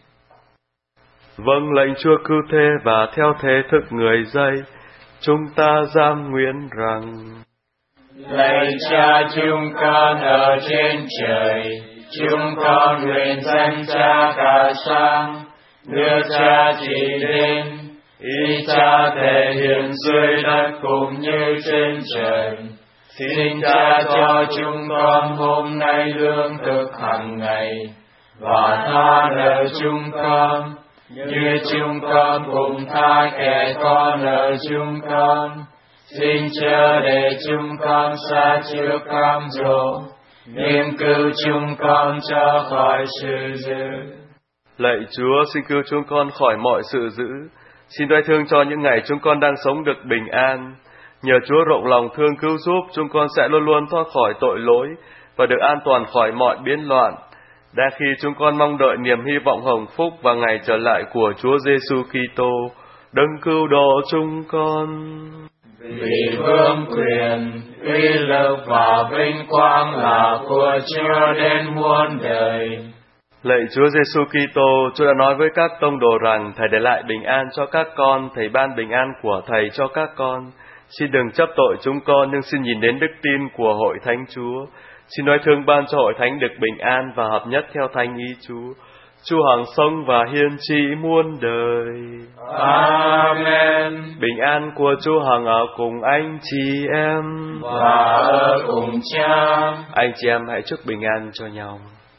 Vâng lệnh Chúa cứu thế và theo thế thức người dạy, chúng ta giam nguyện rằng:
Lạy Cha chúng con ở trên trời, chúng con nguyện danh Cha cả sáng, nước Cha chỉ đến, ý Cha thể hiện dưới đất cũng như trên trời. Xin Cha cho chúng con hôm nay lương thực hàng ngày, và tha nợ chúng con như chúng con cũng tha kẻ có nợ chúng con. Xin chớ để chúng con sa trước cám dỗ, nhưng cứu chúng con cho khỏi sự dữ.
Lạy Chúa, xin cứu chúng con khỏi mọi sự dữ. Xin đoái thương cho những ngày chúng con đang sống được bình an. Nhờ Chúa rộng lòng thương cứu giúp, chúng con sẽ luôn luôn thoát khỏi tội lỗi và được an toàn khỏi mọi biến loạn. Đã khi chúng con mong đợi niềm hy vọng hồng phúc và ngày trở lại của Chúa Giêsu Kitô, đấng cứu độ chúng con.
Vì vương quyền, uy lực và vinh quang là của Chúa đến muôn đời.
Lạy Chúa Giêsu Kitô, Chúa đã nói với các tông đồ rằng Thầy để lại bình an cho các con, Thầy ban bình an của Thầy cho các con. Xin đừng chấp tội chúng con, nhưng xin nhìn đến đức tin của hội thánh Chúa. Xin nói thương ban cho hội thánh được bình an và hợp nhất theo thánh ý Chúa. Chúa hằng sống và hiên trị muôn đời.
Amen.
Bình an của Chúa hằng ở cùng anh chị em
và ở cùng Cha.
Anh chị em hãy chúc bình an cho nhau.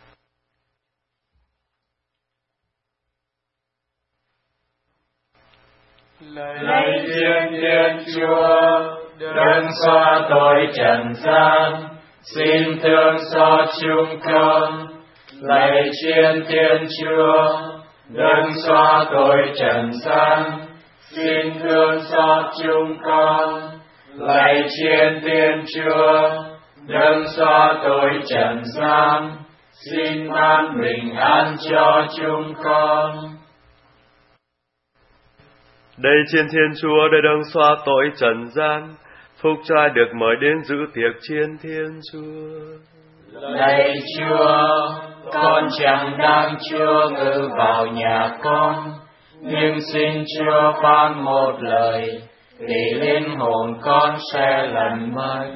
Lạy Thiên Chúa, đấng xóa tội trần gian, xin thương xót chúng con. Lạy Thiên Chúa, đấng xóa tội trần gian, xin thương xót chúng con. Lạy Thiên Chúa, đấng xóa tội trần gian, xin ban bình an cho chúng con.
Đây Chiên Thiên Chúa, đây đấng xóa tội trần gian, phúc cho ai được mời đến giữ tiệc Chiên Thiên Chúa.
Lạy Chúa, con chẳng đáng Chúa ngự vào nhà con, nhưng xin Chúa phán một lời, thì linh hồn con sẽ lành mạnh.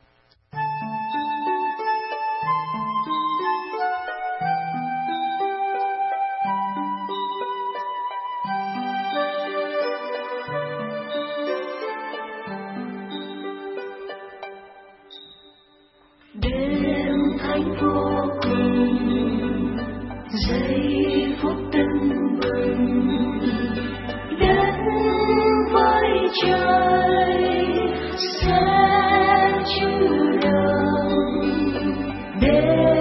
Đêm thánh vô cùng, giây phút tưng bừng, đất với trời sẽ chư đồng.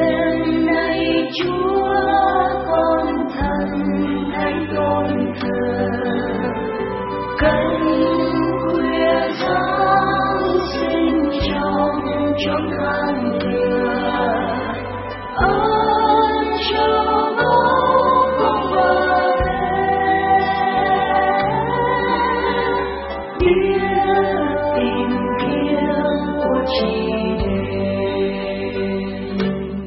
Chúa con thân thánh tôn thờ, cánh khuya giáng sinh trong chốn an lửa, ơn cho bóng không bờ biết tìm kiếm của chị đền.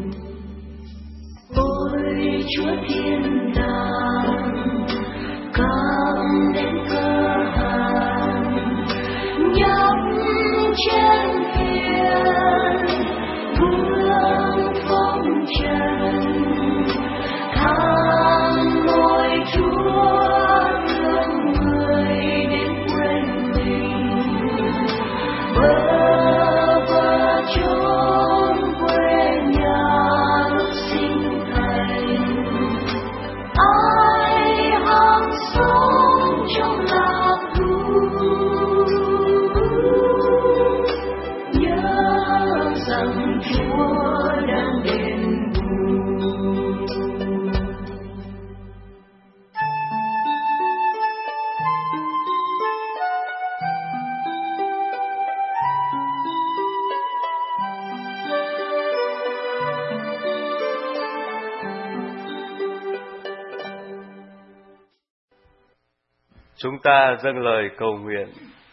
Ôi Chúa thiên đàng cam đến cơ hàng, nhắm trên hiền vương phong trần, than ngôi Chúa thương người đến quên mình, bơ vơ chốn quê nhà lúc sinh thành. Ai hàng sống trong lạc thú, nhớ rằng Chúa đang đền bù.
Chúng ta dâng lời cầu nguyện.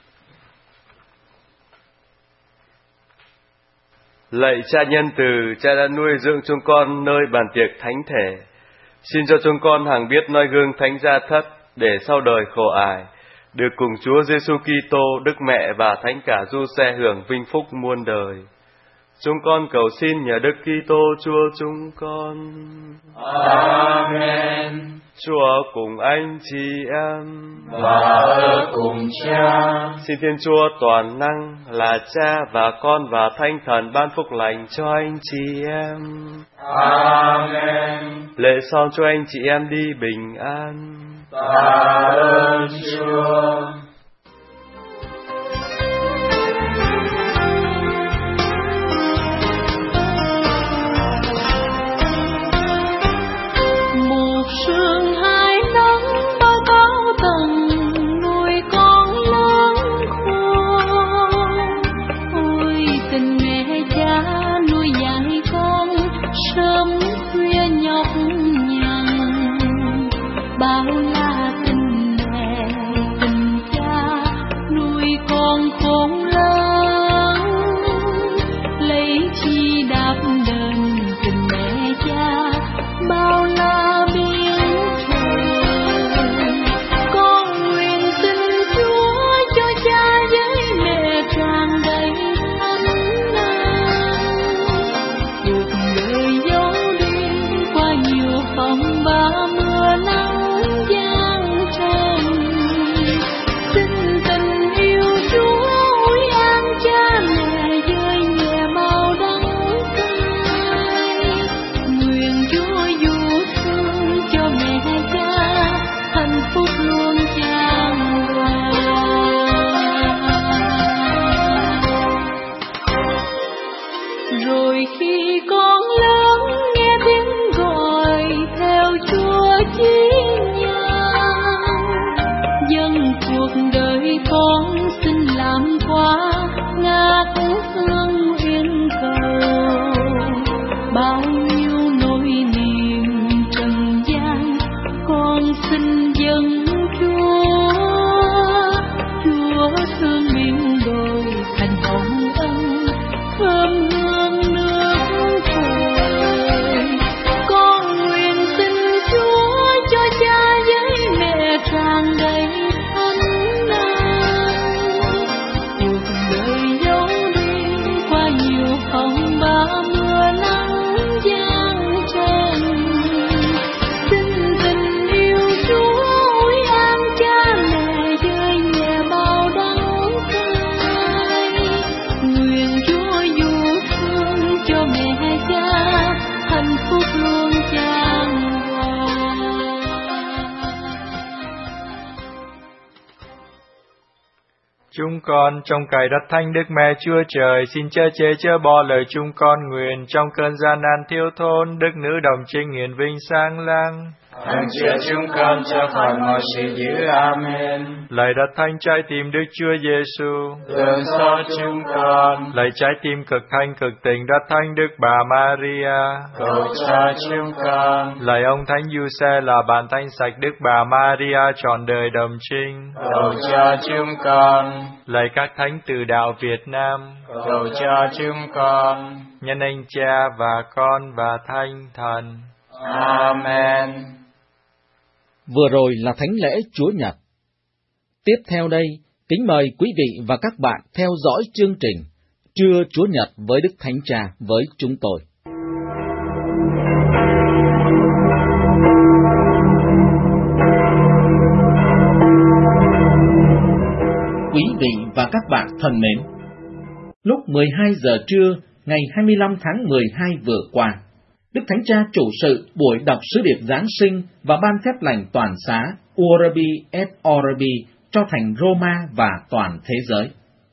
Lạy Cha nhân từ, Cha đã nuôi dưỡng chúng con nơi bàn tiệc thánh thể. Xin cho chúng con hằng biết noi gương Thánh Gia Thất, để sau đời khổ ải được cùng Chúa Giêsu Kitô, Đức Mẹ và Thánh Cả Du Xe hưởng vinh phúc muôn đời. Chúng con cầu xin nhờ Đức Kitô Chúa chúng con.
Amen.
Chúa cùng anh chị em
Và ở cùng Cha.
Xin Thiên Chúa toàn năng là Cha và Con và Thánh Thần ban phúc lành cho anh chị em.
Amen.
Lễ son cho anh chị em đi bình an.
Tạ ơn Chúa.
Một sương hai nắng bao cao tầng, nuôi con lớn khôn. Ôi tình mẹ cha nuôi dạy con, sớm khuya nhọc nhằn. Bao la tình mẹ tình cha, nuôi con khôn lớn. Lấy chi đáp đền tình mẹ cha, bao la biến trời. Con nguyện xin Chúa cho cha với mẹ tràn đầy ân ái, cuộc đời dấu đi qua nhiều phong ba mưa nắng giăng tràn. Xin tình yêu Chúa ủi an cha mẹ dơi nhẹ bao đắng cay. Nguyện Chúa dù thương cho mẹ cha, hạnh phúc luôn chan hòa. Rồi khi con lớn nghe tiếng gọi theo Chúa chí nhân, dâng cuộc đời con xin làm qua ngát hương uyên cầu. Bao nhiêu nỗi niềm trần gian con xin dâng Chúa. Chúa thương miền đồi thành hồng ân, thơm hương nước trời. Con nguyện xin Chúa cho cha với mẹ tràn đầy ân ái, cuộc
Chúng con trong cày đất thánh Đức Mẹ Chúa Trời, xin chớ chê chớ bỏ lời chúng con nguyện trong cơn gian nan thiếu thốn, Đức Nữ Đồng Trinh hiển vinh sáng láng.
Hằng chữa chúng con cho khỏi mọi sự dữ. Amen.
Lạy đất thánh trái tim Đức Chúa Giêsu,
thương xót chúng con.
Lạy trái tim cực thanh cực tình đất thánh Đức Bà Maria,
cầu cho chúng con.
Lạy ông Thánh Giuse là bạn thanh sạch Đức Bà Maria trọn đời đồng trinh,
cầu cho chúng con.
Lạy các thánh từ đạo Việt Nam,
cầu cho chúng con.
nhân anh Cha và Con và Thánh Thần.
Amen.
Vừa rồi là thánh lễ Chúa Nhật. Tiếp theo đây, kính mời quý vị và các bạn theo dõi chương trình Trưa Chúa Nhật với Đức Thánh Cha với chúng tôi. Quý vị và các bạn thân mến, lúc 12 giờ trưa ngày 25 tháng 12 vừa qua, Đức Thánh Cha chủ sự buổi đọc sứ điệp Giáng sinh và ban phép lành toàn xá Urbi et Orbi cho thành Roma và toàn thế giới.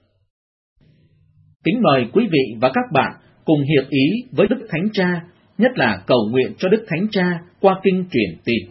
Kính mời quý vị và các bạn cùng hiệp ý với Đức Thánh Cha, nhất là cầu nguyện cho Đức Thánh Cha qua kinh truyền tin.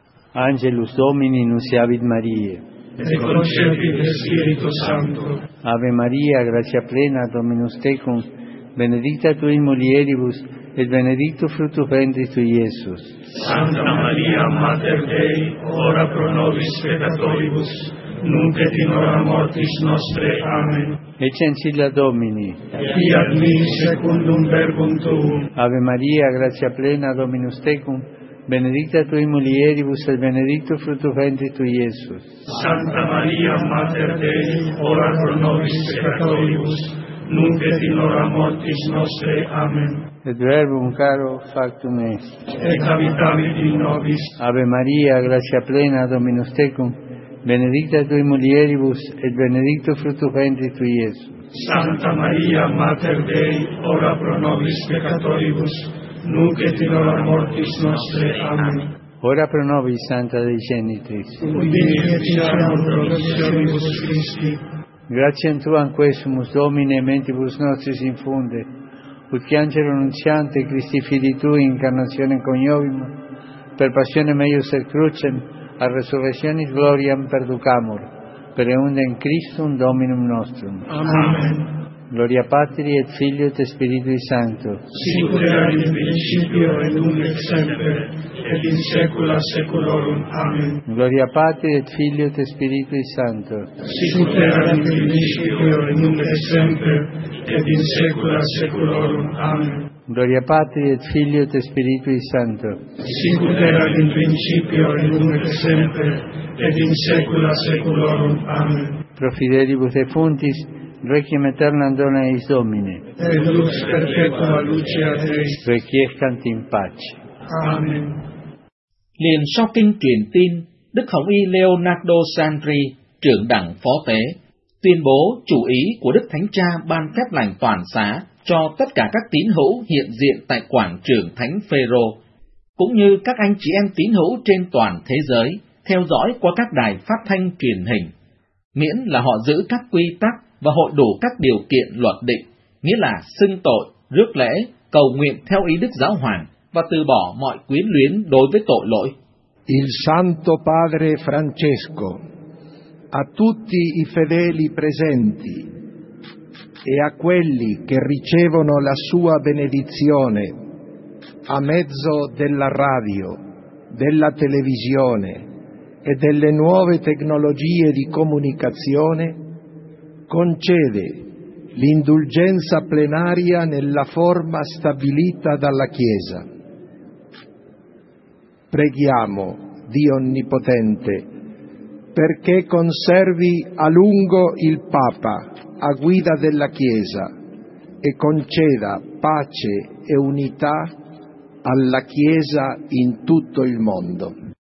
Angelus Domini nunciavit Mariae.
Et concepit Spiritus Sancto.
Ave Maria, gratia plena, Dominus tecum, benedicta tu in mulieribus, et benedictus fructus ventris tui, Iesus.
Santa Maria, Mater Dei, ora pro nobis peccatoribus, nunc et in hora mortis nostre. Amen.
Ecce ancilla Domini.
Fiat mi secundum verbum tuum.
Ave Maria, gratia plena, Dominus tecum, benedicta tu in mulieribus, et benedictus fructus ventris tui, Iesus.
Santa Maria, Mater Dei, ora pro nobis peccatoribus, nunc et in hora mortis nostre. Amen.
Et verbum caro factum est.
Et habitavit in nobis.
Ave Maria, gratia plena, Dominus tecum, benedicta tu in mulieribus, et benedictus fructus ventris tui, Iesus.
Santa Maria, Mater Dei, ora pro nobis peccatoribus, nunc et in hora mortis nostre. Amen.
Ora pro nobis, Santa Dei Genitrix.
Udini et diciamo promissionibus Christi.
Gratiam Tuam quesumus, Domine, mentibus nostris infunde, ut che angelo nunziante Christi Fili Tui incarnazione coniovimus, per passione meius et crucem, a resurrectionis gloriam perducamur, per eundem Christum Dominum nostrum.
Amen.
Gloria Patri et Filio et Spiritui Sancto.
Sicut erat in principio et nunc et semper, et in saecula saeculorum. Amen.
Gloria Patri et Filio et Spiritui Sancto.
Sicut erat in principio et nunc et semper, et in saecula saeculorum. Amen.
Gloria Patri et Filio et Spiritui Sancto.
Sicut erat in principio et nunc et semper, et in saecula saeculorum. Amen.
Pro fidelibus defuntis, requiem aeternam dona eis Domine.
Et lux perpetua luceat eis.
Requiescant in pace.
Amen.
Liền sau kinh truyền tin, Đức Hồng Y Leonardo Sandri, trưởng đảng phó tế, tuyên bố chủ ý của Đức Thánh Cha ban phép lành toàn xá cho tất cả các tín hữu hiện diện tại quảng trường Thánh Phêrô, cũng như các anh chị em tín hữu trên toàn thế giới theo dõi qua các đài phát thanh truyền hình, miễn là họ giữ các quy tắc và hội đủ các điều kiện luật định, nghĩa là xưng tội, rước lễ, cầu nguyện theo ý Đức Giáo Hoàng và từ bỏ mọi quyến luyến đối với tội lỗi.
Il Santo Padre Francesco, a tutti i fedeli presenti e a quelli che ricevono la sua benedizione a mezzo della radio, della televisione e delle nuove tecnologie di comunicazione, concede l'indulgenza plenaria nella forma stabilita dalla Chiesa. Preghiamo Dio Onnipotente perché conservi a lungo il Papa a guida della Chiesa e conceda pace e unità alla Chiesa in tutto il mondo.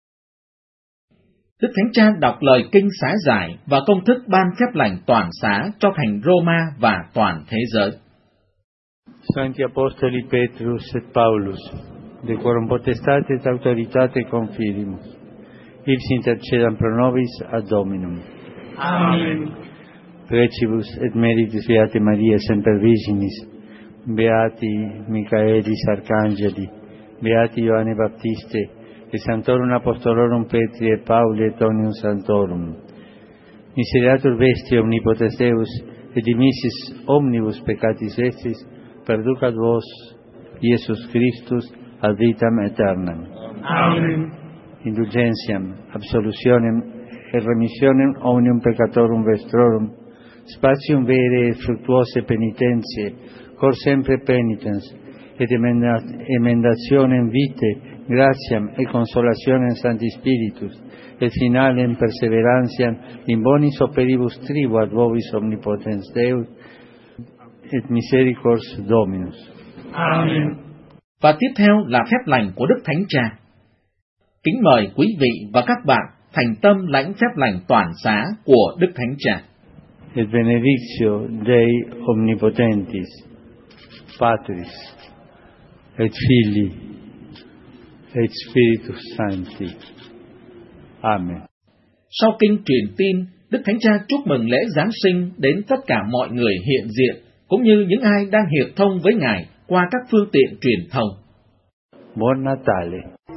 Đức Thánh Cha đọc lời kinh xá giải và công thức ban phép lành toàn xá cho thành Roma và toàn thế giới.
Sancti Apostoli Petrus et Paulus, de quorum potestate et autoritate confidimus, ipsi intercedam pro nobis ad Dominum.
Amen.
Precibus et meritus Beate Maria Semper Virginis, Beati Michaelis Arcangeli, Beati Ioanne Baptiste, et Sanctorum Apostolorum Petri et Pauli et omnium Sanctorum. Miseriatur Vesti omnipotens Deus, et dimissis omnibus peccatis vestris, perducat vos, Iesus Christus, ad vitam aeternam.
Amen.
Indulgentiam, absolutionem et remissionem omnium peccatorum vestrorum, spatium vere et fructuose penitentiae, cor sempre penitens, et emendationem vitae, gratiam et consolationem Sancti Spiritus, et finalem perseverantiam in bonis operibus tribuat vobis omnipotens Deus, et misericors Dominus.
Amen.
Và tiếp theo là phép lành của Đức Thánh Cha. Kính mời quý vị và các bạn thành tâm lãnh phép lành toàn xá của Đức Thánh Cha.
Et benedictio Dei omnipotentis, Patris, et Filii, et Spiritus Sancti. Amen.
Sau kinh truyền tin, Đức Thánh Cha chúc mừng lễ Giáng sinh đến tất cả mọi người hiện diện, cũng như những ai đang hiệp thông với Ngài qua các phương tiện truyền thông.
Buon Natale.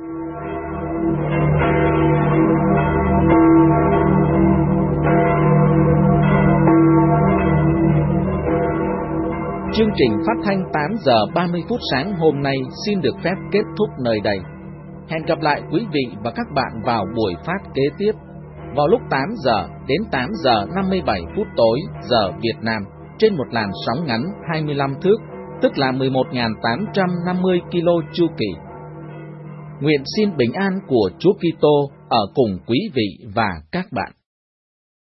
Chương trình phát thanh 8 giờ 30 phút sáng hôm nay xin được phép kết thúc nơi đây. Hẹn gặp lại quý vị và các bạn vào buổi phát kế tiếp, vào lúc 8 giờ đến 8 giờ 57 phút tối giờ Việt Nam, trên một làn sóng ngắn 25 thước, tức là 11.850 kilo chu kỳ. Nguyện xin bình an của Chúa Kitô ở cùng quý vị và các bạn.